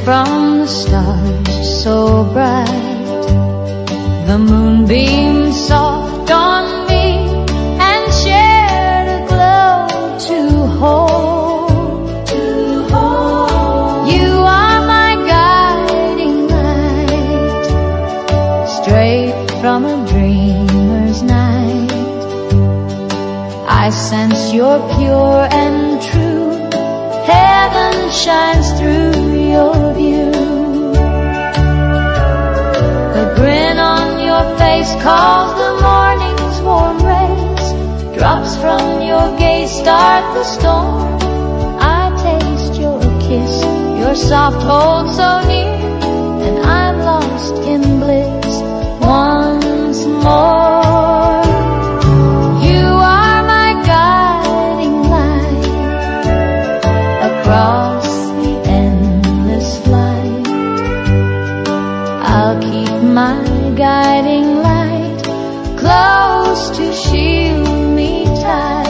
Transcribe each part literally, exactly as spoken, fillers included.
from the stars so bright, the moonbeam soft on me and shared a glow to hold, to hold. You are my guiding light, straight from a dreamer's night. I sense you're pure and true, heaven shines through your view. The grin on your face calls the morning's warm rays, drops from your gaze start the storm. I taste your kiss, your soft hold so near, and I'm lost in bliss once more. You are my guiding light across the endless flight. I'll keep my guiding light close to shield me tight.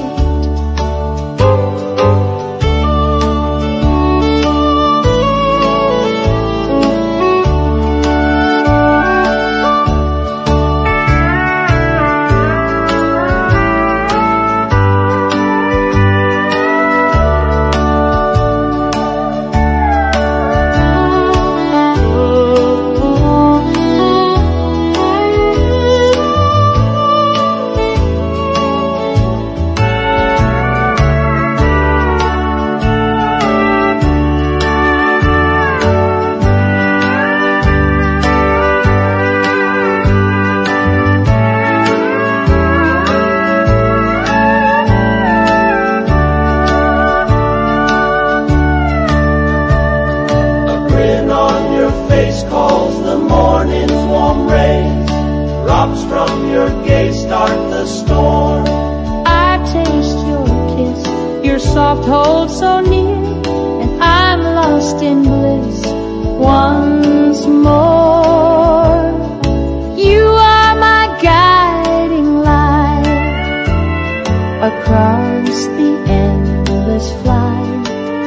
Soft hold so near, and I'm lost in bliss once more. You are my guiding light across the endless flight.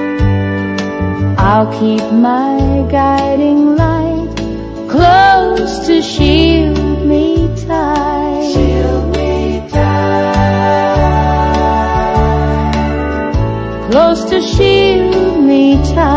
I'll keep my guiding light close to shield me tight. Shield me tight. Close to shield me tight.